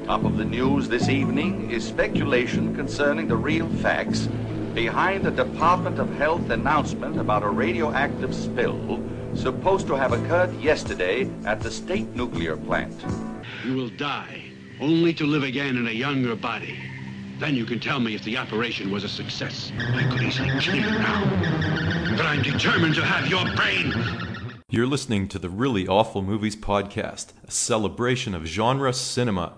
Top of the news this evening is speculation concerning the real facts behind the Department of Health announcement about a radioactive spill supposed to have occurred yesterday at the state nuclear plant. You will die, only to live again in a younger body. Then you can tell me if the operation was a success. I could easily kill you now, but I'm determined to have your brain. You're listening to the Really Awful Movies Podcast, a celebration of genre cinema.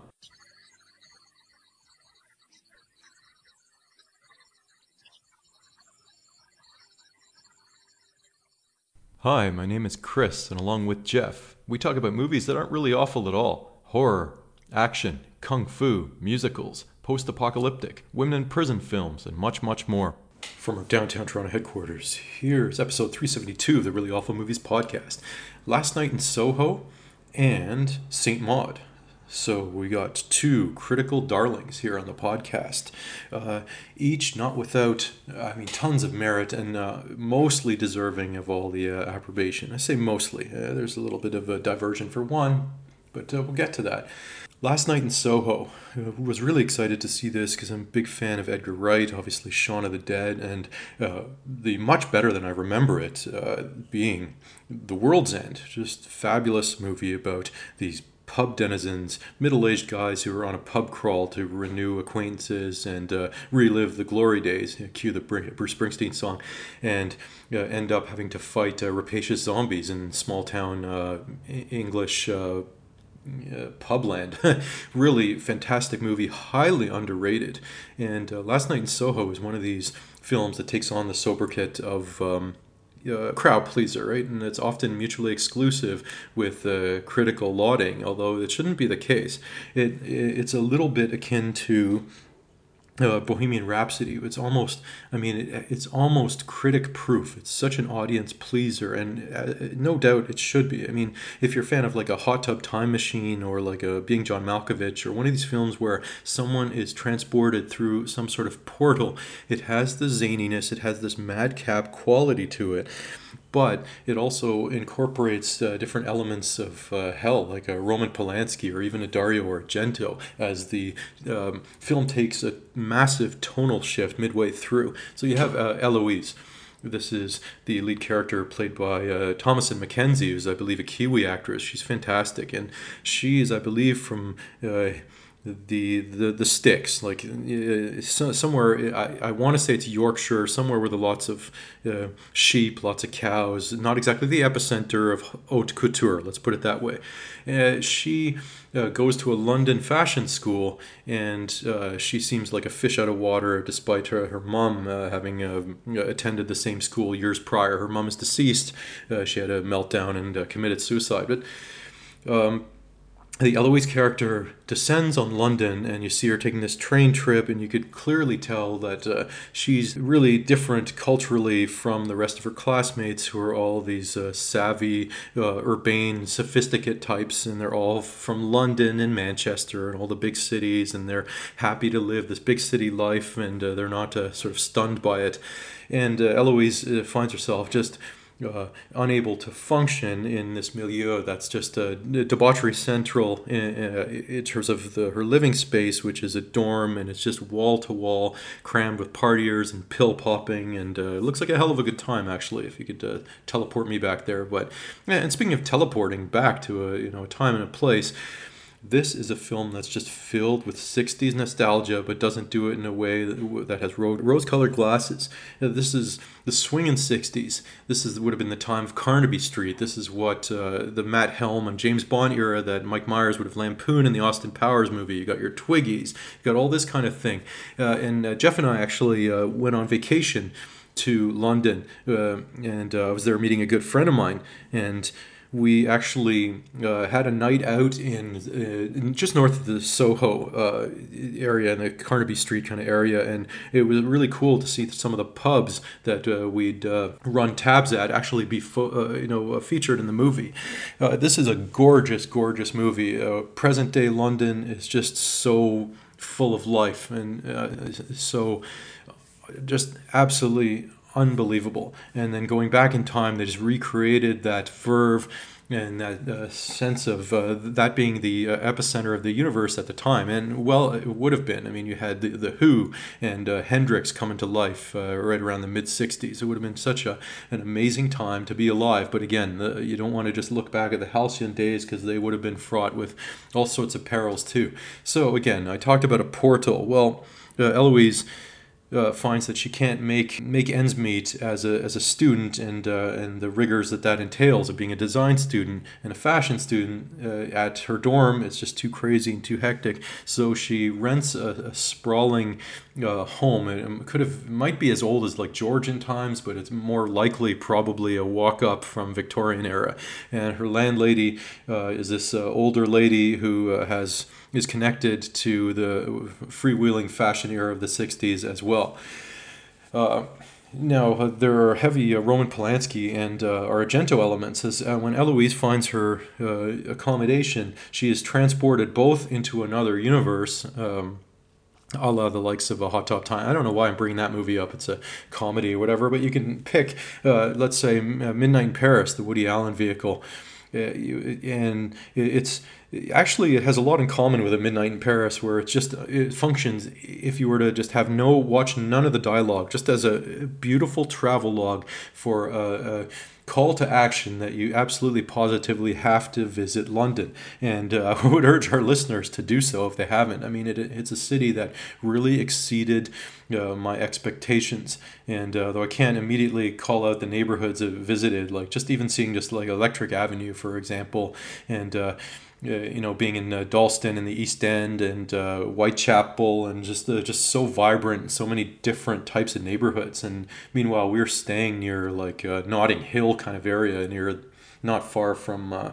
Hi, my name is Chris, and along with Jeff, we talk about movies that aren't really awful at all. Horror, action, kung fu, musicals, post-apocalyptic, women in prison films, and much, much more. From our downtown Toronto headquarters, here's episode 372 of the Really Awful Movies Podcast. Last Night in Soho and Saint Maud. So we got two critical darlings here on the podcast, each not without, tons of merit and mostly deserving of all the approbation. I say mostly. There's a little bit of a diversion for one, but we'll get to that. Last Night in Soho. Was really excited to see this because I'm a big fan of Edgar Wright, obviously Shaun of the Dead, and the much better than I remember it being The World's End. Just fabulous movie about these pub denizens, middle-aged guys who are on a pub crawl to renew acquaintances and relive the glory days, cue the Bruce Springsteen song, and end up having to fight rapacious zombies in small-town English publand. Really fantastic movie, highly underrated. And Last Night in Soho is one of these films that takes on the sobriquet of crowd pleaser, right? And it's often mutually exclusive with critical lauding, although it shouldn't be the case. It's a little bit akin to Bohemian Rhapsody. It's almost, it's almost critic-proof. It's such an audience pleaser, and no doubt it should be. I mean, if you're a fan of like a Hot Tub Time Machine or like a Being John Malkovich or one of these films where someone is transported through some sort of portal, it has the zaniness, it has this madcap quality to it. But it also incorporates different elements of hell, like a Roman Polanski or even a Dario Argento, as the film takes a massive tonal shift midway through. So you have Eloise. This is the lead character played by Thomasin McKenzie, who's, I believe, a Kiwi actress. She's fantastic. And she is, I believe, from the sticks, like somewhere, I want to say it's Yorkshire, somewhere with lots of sheep, lots of cows, not exactly the epicenter of haute couture, let's put it that way. She goes to a London fashion school, and she seems like a fish out of water despite her mom having attended the same school years prior. Her mom is deceased. She had a meltdown and committed suicide. But the Eloise character descends on London, and you see her taking this train trip, and you could clearly tell that she's really different culturally from the rest of her classmates, who are all these savvy, urbane, sophisticate types, and they're all from London and Manchester and all the big cities, and they're happy to live this big city life, and they're not sort of stunned by it. And Eloise finds herself just unable to function in this milieu that's just debauchery central in terms of her living space, which is a dorm, and it's just wall to wall, crammed with partiers and pill popping, and it looks like a hell of a good time, actually, if you could teleport me back there. But and speaking of teleporting back to a time and a place, this is a film that's just filled with 60s nostalgia, but doesn't do it in a way that has rose-colored glasses. This is the swinging 60s. This would have been the time of Carnaby Street. This is what the Matt Helm and James Bond era that Mike Myers would have lampooned in the Austin Powers movie. You got your Twiggies, you got all this kind of thing. And Jeff and I actually went on vacation to London, and I was there meeting a good friend of mine, and we actually had a night out in just north of the Soho area, in the Carnaby Street kind of area, and it was really cool to see some of the pubs that we'd run tabs at actually be featured in the movie. This is a gorgeous, gorgeous movie. Present day London is just so full of life and so just absolutely unbelievable. And then going back in time, they just recreated that verve and that sense of that being the epicenter of the universe at the time. And well, it would have been. I mean, you had the Who and Hendrix coming to life right around the mid 60s. It would have been such an amazing time to be alive. But again, you don't want to just look back at the halcyon days, because they would have been fraught with all sorts of perils too. So again, I talked about a portal. Well, Eloise finds that she can't make ends meet as a student, and the rigors that entails of being a design student and a fashion student at her dorm. It's just too crazy and too hectic. So she rents a sprawling home. It might be as old as like Georgian times, but it's more likely probably a walk up from Victorian era. And her landlady is this older lady who is connected to the freewheeling fashion era of the 60s as well. Now, there are heavy Roman Polanski and Argento elements, as when Eloise finds her accommodation, she is transported both into another universe, a la the likes of a Hot Top Time. I don't know why I'm bringing that movie up. It's a comedy or whatever, but you can pick, let's say, Midnight in Paris, the Woody Allen vehicle. And it has a lot in common with A Midnight in Paris, where it functions, if you were to just watch none of the dialogue, just as a beautiful travel log for a call to action that you absolutely positively have to visit London. And I would urge our listeners to do so if they haven't. I mean, it's a city that really exceeded my expectations. And though I can't immediately call out the neighborhoods I've visited, like just even seeing just like Electric Avenue, for example, and being in Dalston in the East End, and Whitechapel, and just so vibrant, so many different types of neighborhoods. And meanwhile, we're staying near like Notting Hill kind of area, not far from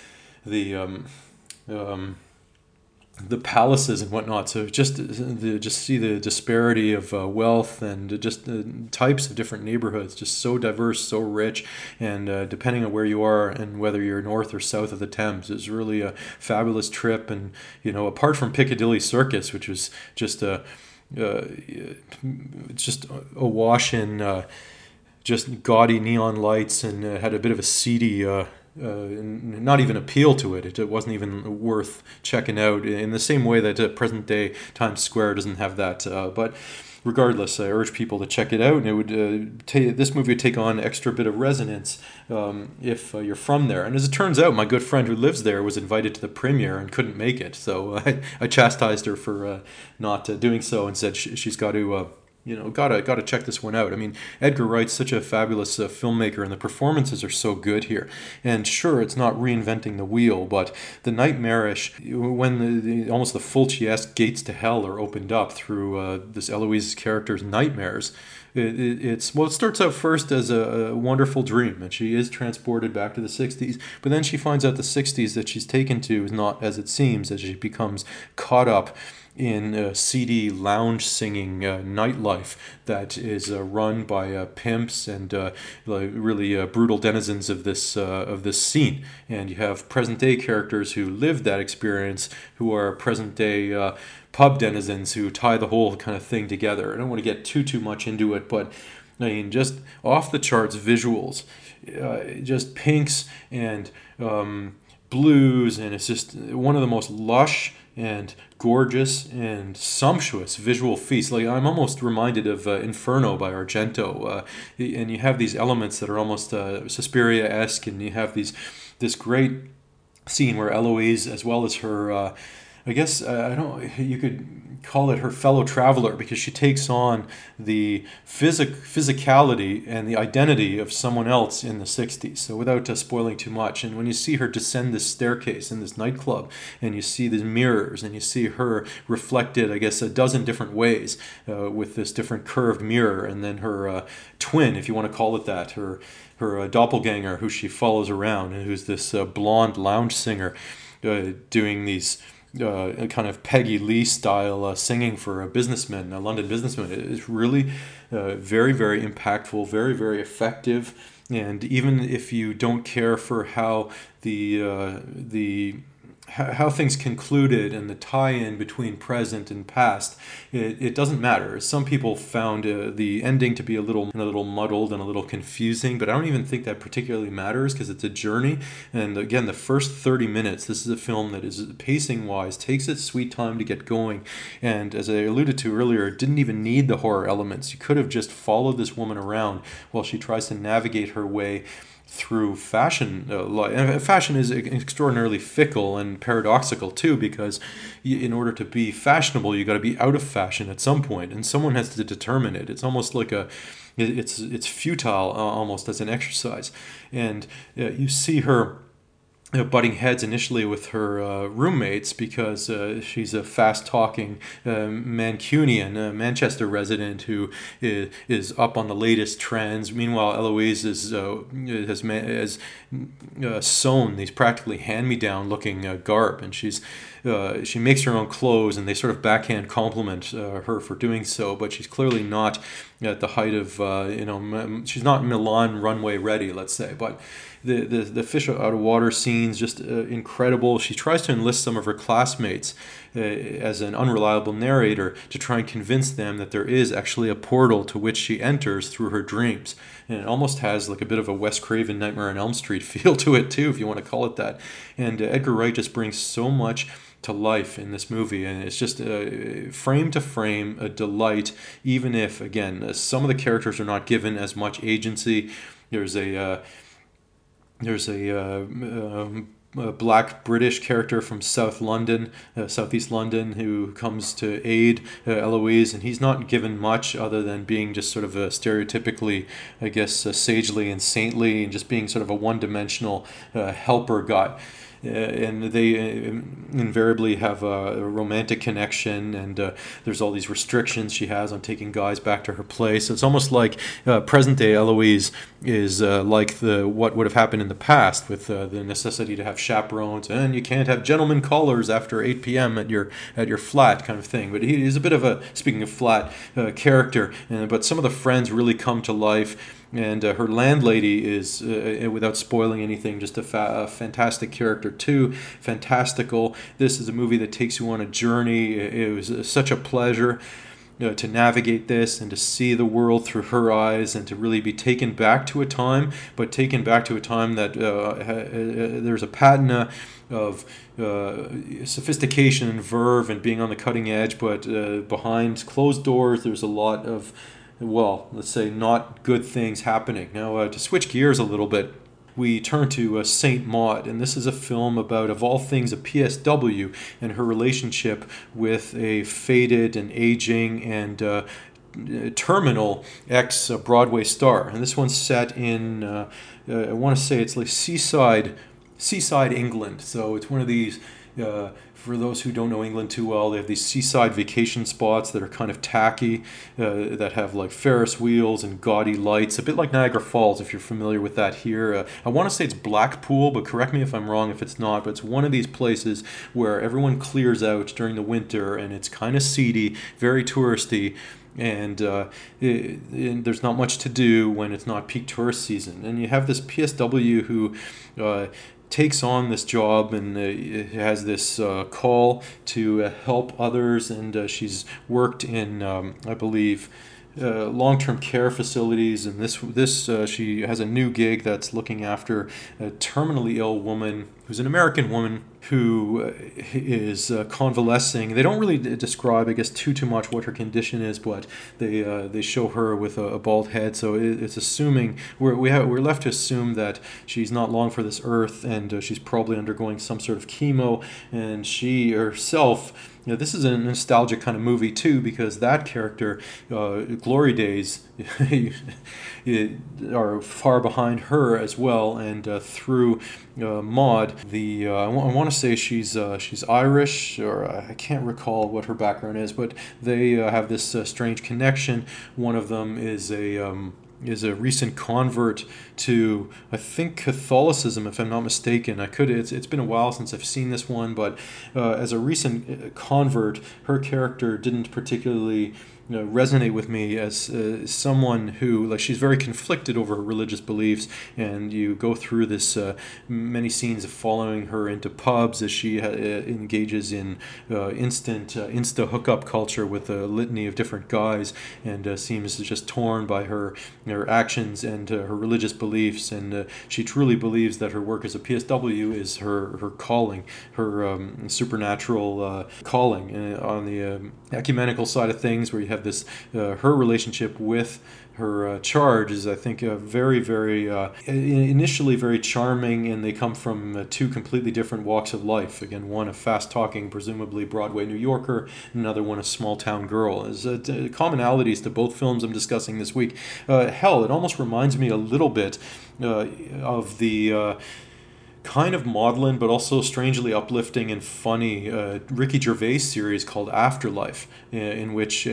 the palaces and whatnot. So just see the disparity of wealth, and just the types of different neighborhoods, just so diverse, so rich, and depending on where you are and whether you're north or south of the Thames, it's really a fabulous trip. And apart from Piccadilly Circus, which was just just awash in just gaudy neon lights, and had a bit of a seedy not even appeal to it. It wasn't even worth checking out in the same way that present day Times Square doesn't have that. But regardless, I urge people to check it out, and it would this movie would take on an extra bit of resonance if you're from there. And as it turns out, my good friend who lives there was invited to the premiere and couldn't make it, so I chastised her for not doing so, and said she's got to. Gotta check this one out. I mean, Edgar Wright's such a fabulous filmmaker, and the performances are so good here. And sure, it's not reinventing the wheel, but the nightmarish, when almost the Fulci-esque gates to hell are opened up through this Eloise's character's nightmares, it starts out first as a wonderful dream, and she is transported back to the 60s, but then she finds out the 60s that she's taken to is not as it seems, as she becomes caught up in seedy lounge singing nightlife that is run by pimps and really brutal denizens of this scene. And you have present day characters who live that experience, who are present day pub denizens who tie the whole kind of thing together. I don't want to get too much into it, but I mean, just off the charts visuals, just pinks and blues, and it's just one of the most lush and gorgeous and sumptuous visual feasts. Like, I'm almost reminded of Inferno by Argento, and you have these elements that are almost Suspiria-esque, and you have this great scene where Eloise, as well as her I guess you could call it her fellow traveler, because she takes on the physicality and the identity of someone else in the 60s. So without spoiling too much, and when you see her descend this staircase in this nightclub, and you see these mirrors, and you see her reflected, I guess, a dozen different ways with this different curved mirror, and then her twin, if you want to call it that, her doppelganger, who she follows around, and who's this blonde lounge singer doing these kind of Peggy Lee style singing for a businessman, a London businessman. It's really very, very impactful, very, very effective. And even if you don't care for how how things concluded and the tie-in between present and past, it doesn't matter. Some people found the ending to be a little muddled and a little confusing, but I don't even think that particularly matters because it's a journey. And again, the first 30 minutes, this is a film that is pacing-wise takes its sweet time to get going. And as I alluded to earlier, it didn't even need the horror elements. You could have just followed this woman around while she tries to navigate her way through fashion. Fashion is extraordinarily fickle and paradoxical too, because in order to be fashionable, you got to be out of fashion at some point, and someone has to determine it. It's almost like it's futile almost as an exercise, and you see her butting heads initially with her roommates because she's a fast-talking Mancunian, a Manchester resident who is up on the latest trends. Meanwhile, Eloise has sewn these practically hand-me-down looking garb, and she makes her own clothes, and they sort of backhand compliment her for doing so, but she's clearly not at the height of, she's not Milan runway ready, let's say, but the fish out of water scenes just incredible. She tries to enlist some of her classmates as an unreliable narrator to try and convince them that there is actually a portal to which she enters through her dreams. And it almost has like a bit of a Wes Craven Nightmare on Elm Street feel to it too, if you want to call it that. And Edgar Wright just brings so much to life in this movie, and it's just frame to frame a delight, even if, again, some of the characters are not given as much agency. There's a black British character from Southeast London, who comes to aid Eloise, and he's not given much other than being just sort of a stereotypically, I guess, sagely and saintly, and just being sort of a one-dimensional helper guy. And they invariably have a romantic connection, and there's all these restrictions she has on taking guys back to her place. So it's almost like present-day Eloise is like what would have happened in the past, with the necessity to have chaperones, and you can't have gentlemen callers after 8 p.m. at your flat kind of thing. But he's a bit of a, speaking of flat, character, but some of the friends really come to life. And her landlady is, without spoiling anything, just a fantastic character too, fantastical. This is a movie that takes you on a journey. It was such a pleasure to navigate this and to see the world through her eyes, and to really be taken back to a time, but taken back to a time that there's a patina of sophistication and verve and being on the cutting edge, but behind closed doors there's a lot of, well, let's say, not good things happening. Now, to switch gears a little bit, we turn to Saint Maud, and this is a film about, of all things, a PSW and her relationship with a faded and aging and terminal ex-Broadway star. And this one's set in, I want to say it's like seaside England. So it's one of these, for those who don't know England too well, they have these seaside vacation spots that are kind of tacky, that have like Ferris wheels and gaudy lights, a bit like Niagara Falls, if you're familiar with that here. I want to say it's Blackpool, but correct me if I'm wrong if it's not, but it's one of these places where everyone clears out during the winter, and it's kind of seedy, very touristy, and there's not much to do when it's not peak tourist season. And you have this PSW who takes on this job and has this call to help others, and she's worked in, I believe, long-term care facilities, and this she has a new gig that's looking after a terminally ill woman who's an American woman who is convalescing. They don't really describe, I guess, too much what her condition is, but they show her with a bald head, so it's assuming we're left to assume that she's not long for this earth, and she's probably undergoing some sort of chemo, and she herself. This is a nostalgic kind of movie too, because that character, Glory Days, are far behind her as well, and through Maud, I want to say she's Irish, or I can't recall what her background is, but they have this strange connection. One of them is a recent convert to, I think, Catholicism, if I'm not mistaken. It's been a while since I've seen this one, but as a recent convert, her character didn't particularly resonate with me as someone who, like, she's very conflicted over her religious beliefs, and you go through this many scenes of following her into pubs as she engages in insta hookup culture with a litany of different guys, and seems just torn by her actions and her religious beliefs, and she truly believes that her work as a PSW is her calling, her supernatural calling. On the ecumenical side of things, where you have this her relationship with her charge is, I think, very, very initially very charming, and they come from two completely different walks of life. Again, one a fast-talking, presumably Broadway New Yorker, another one a small-town girl. There's commonalities to both films I'm discussing this week. Hell, it almost reminds me a little bit of the kind of maudlin but also strangely uplifting and funny Ricky Gervais series called Afterlife, in which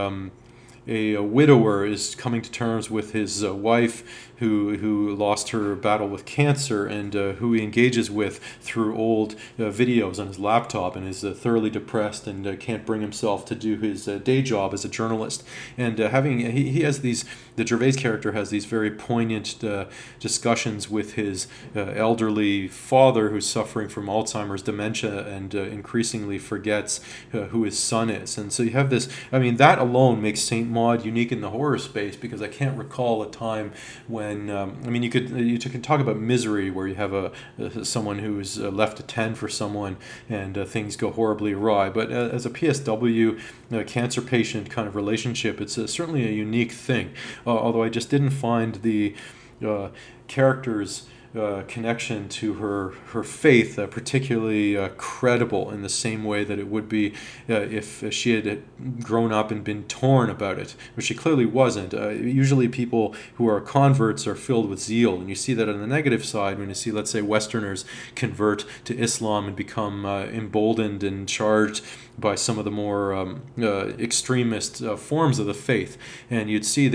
a widower is coming to terms with his wife who lost her battle with cancer, and who he engages with through old videos on his laptop, and is thoroughly depressed and can't bring himself to do his day job as a journalist. And he has these, the Gervais character has these very poignant discussions with his elderly father, who's suffering from Alzheimer's dementia and increasingly forgets who his son is. And so you have this, I mean, that alone makes Saint Maud unique in the horror space, because I can't recall a time when I mean, you can talk about Misery, where you have someone who's left to tend for someone, and things go horribly awry. But as a PSW cancer patient kind of relationship, it's certainly a unique thing. Although I just didn't find the characters' connection to her faith particularly credible in the same way that it would be if she had grown up and been torn about it, which she clearly wasn't. Usually people who are converts are filled with zeal, and you see that on the negative side when you see, let's say, Westerners convert to Islam and become emboldened and charged by some of the more extremist forms of the faith. And you'd see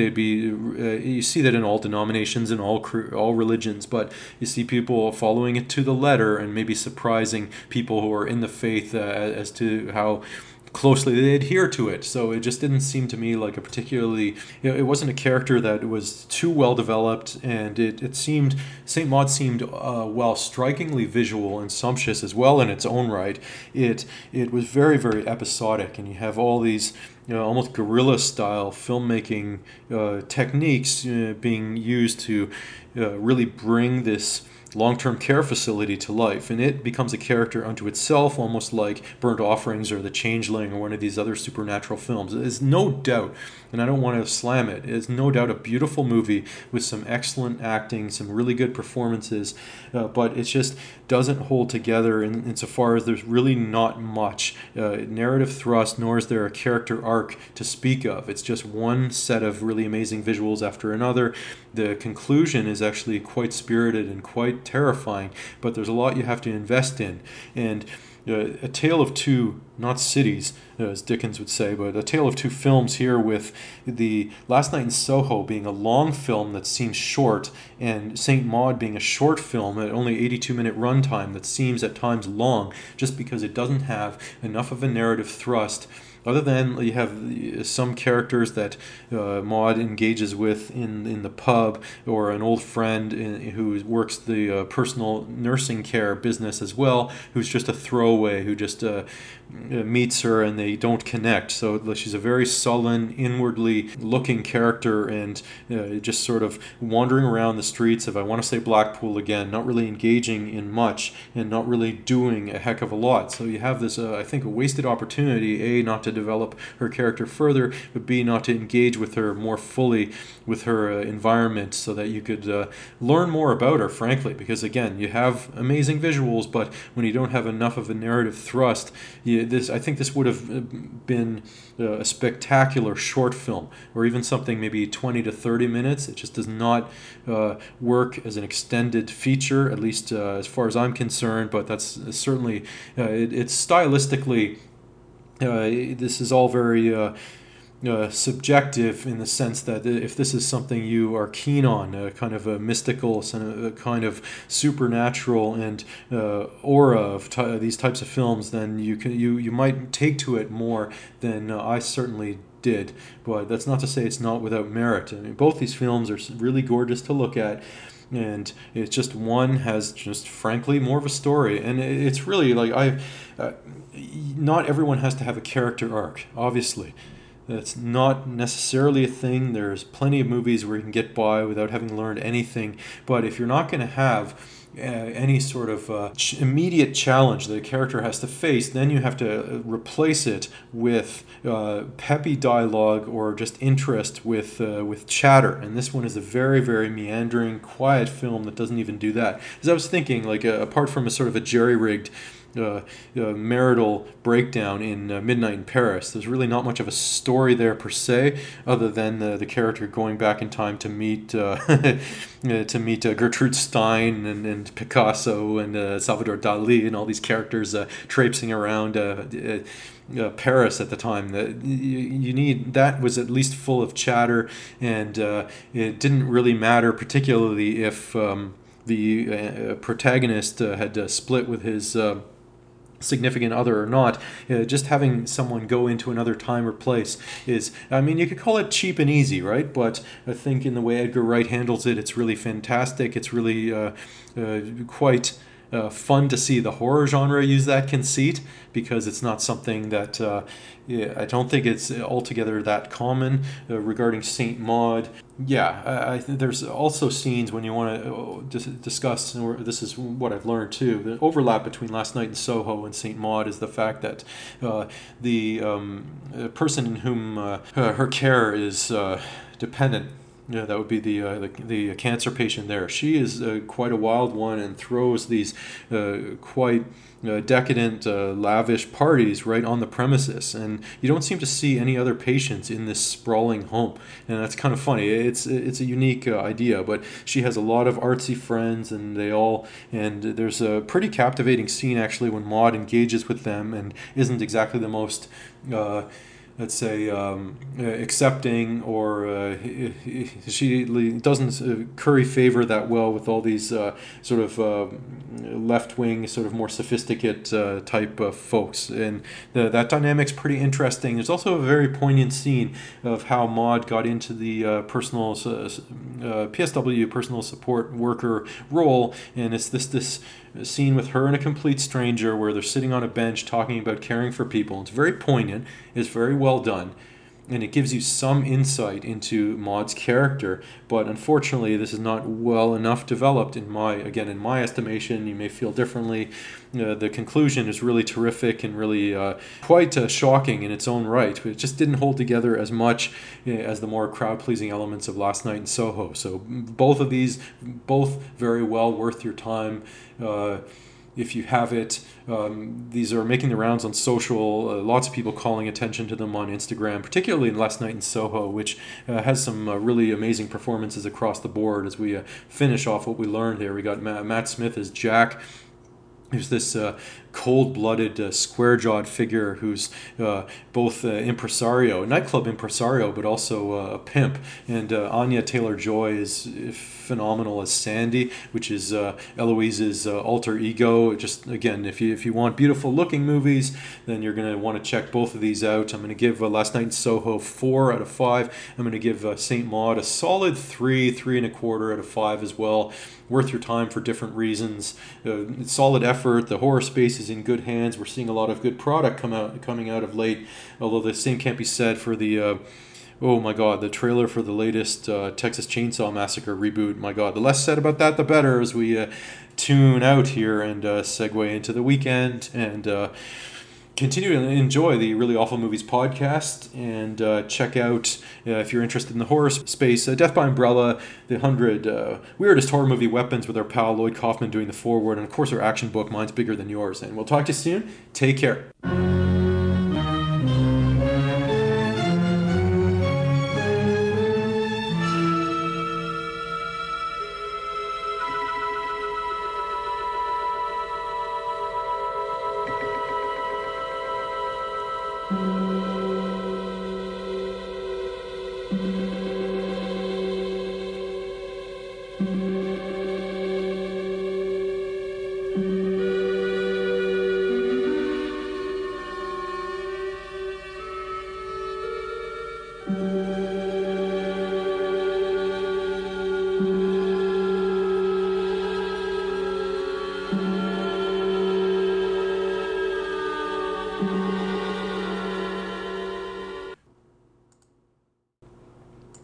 you see that in all denominations and all religions, but you see people following it to the letter and maybe surprising people who are in the faith as to how closely they adhere to it. So it just didn't seem to me like a particularly, it wasn't a character that was too well developed, and it seemed, St. Maud seemed, while strikingly visual and sumptuous as well in its own right, it was very, very episodic, and you have all these almost guerrilla style filmmaking techniques being used to really bring this long-term care facility to life, and it becomes a character unto itself, almost like Burnt Offerings or The Changeling or one of these other supernatural films. There's no doubt, and I don't want to slam it, it's no doubt a beautiful movie with some excellent acting, some really good performances, but it just doesn't hold together insofar as there's really not much narrative thrust, nor is there a character arc to speak of. It's just one set of really amazing visuals after another. The conclusion is actually quite spirited and quite terrifying, but there's a lot you have to invest in. And a tale of two, not cities, as Dickens would say, but a tale of two films here, with the Last Night in Soho being a long film that seems short, and St. Maud being a short film at only 82-minute runtime that seems at times long, just because it doesn't have enough of a narrative thrust. Other than you have some characters that Maud engages with in the pub, or an old friend who works the personal nursing care business as well, who's just a throwaway, who just meets her and they don't connect. So she's a very sullen, inwardly looking character, and just sort of wandering around the streets of, I want to say, Blackpool again, not really engaging in much and not really doing a heck of a lot. So you have this, I think, a wasted opportunity, A, not to develop her character further, but B, not to engage with her more fully with her environment, so that you could learn more about her, frankly, because again, you have amazing visuals, but when you don't have enough of a narrative thrust, I think this would have been a spectacular short film, or even something maybe 20 to 30 minutes. It just does not work as an extended feature, at least as far as I'm concerned, but that's certainly, it's stylistically, this is all very subjective, in the sense that if this is something you are keen on, a kind of a mystical, a kind of supernatural and aura of these types of films, then you might take to it more than I certainly did, but that's not to say it's not without merit. I mean, both these films are really gorgeous to look at, and it's just one has just frankly more of a story, and it's really like not everyone has to have a character arc, obviously. That's not necessarily a thing. There's plenty of movies where you can get by without having learned anything, but if you're not going to have any sort of immediate challenge that a character has to face, then you have to replace it with peppy dialogue or just interest with chatter. And this one is a very, very meandering, quiet film that doesn't even do that. As I was thinking, like apart from a sort of a jerry-rigged marital breakdown in Midnight in Paris, there's really not much of a story there per se, other than the character going back in time to meet Gertrude Stein and Picasso and Salvador Dali and all these characters traipsing around Paris at the time. That you need, that was at least full of chatter, and it didn't really matter particularly if the protagonist had split with his significant other or not. Just having someone go into another time or place is, I mean, you could call it cheap and easy, right? But I think in the way Edgar Wright handles it, it's really fantastic. It's really quite fun to see the horror genre use that conceit, because it's not something that I don't think it's altogether that common. Regarding Saint Maud, there's also scenes when you want to discuss, and this is what I've learned too, the overlap between Last Night in Soho and Saint Maud is the fact that the person in whom her care is dependent, that would be the cancer patient there. She is quite a wild one and throws these quite decadent, lavish parties right on the premises, and you don't seem to see any other patients in this sprawling home, and that's kind of funny. It's a unique idea, but she has a lot of artsy friends, and there's a pretty captivating scene actually when Maud engages with them and isn't exactly the most let's say accepting, or she doesn't curry favor that well with all these sort of left-wing, sort of more sophisticated type of folks, and that dynamic's pretty interesting. There's also a very poignant scene of how Maud got into the PSW, personal support worker role, and it's this scene with her and a complete stranger where they're sitting on a bench talking about caring for people. It's very poignant, it's very well done, and it gives you some insight into Maud's character, but unfortunately this is not well enough developed in my estimation. You may feel differently. The conclusion is really terrific and really quite shocking in its own right, but it just didn't hold together as much as the more crowd-pleasing elements of Last Night in Soho. So both of these, both very well worth your time. If you have it, these are making the rounds on social. Lots of people calling attention to them on Instagram, particularly in Last Night in Soho, which has some really amazing performances across the board. As we finish off what we learned here, we got Matt Smith as Jack, who's this cold-blooded, square-jawed figure who's both impresario, nightclub impresario, but also a pimp. And Anya Taylor-Joy is phenomenal as Sandy, which is Eloise's alter ego. Just again, if you want beautiful-looking movies, then you're going to want to check both of these out. I'm going to give Last Night in Soho 4 out of 5. I'm going to give Saint Maud a solid 3.25 out of 5 as well. Worth your time for different reasons. Solid effort. The horror space is in good hands. We're seeing a lot of good product coming out of late, although the same can't be said for the oh my god, the trailer for the latest Texas Chainsaw Massacre reboot. My god, the less said about that the better, as we tune out here and segue into the weekend and continue to enjoy the Really Awful Movies podcast, and check out, if you're interested in the horror space, Death by Umbrella, the 100 weirdest horror movie weapons with our pal Lloyd Kaufman doing the foreword, and of course our action book, Mine's Bigger Than Yours. And we'll talk to you soon. Take care.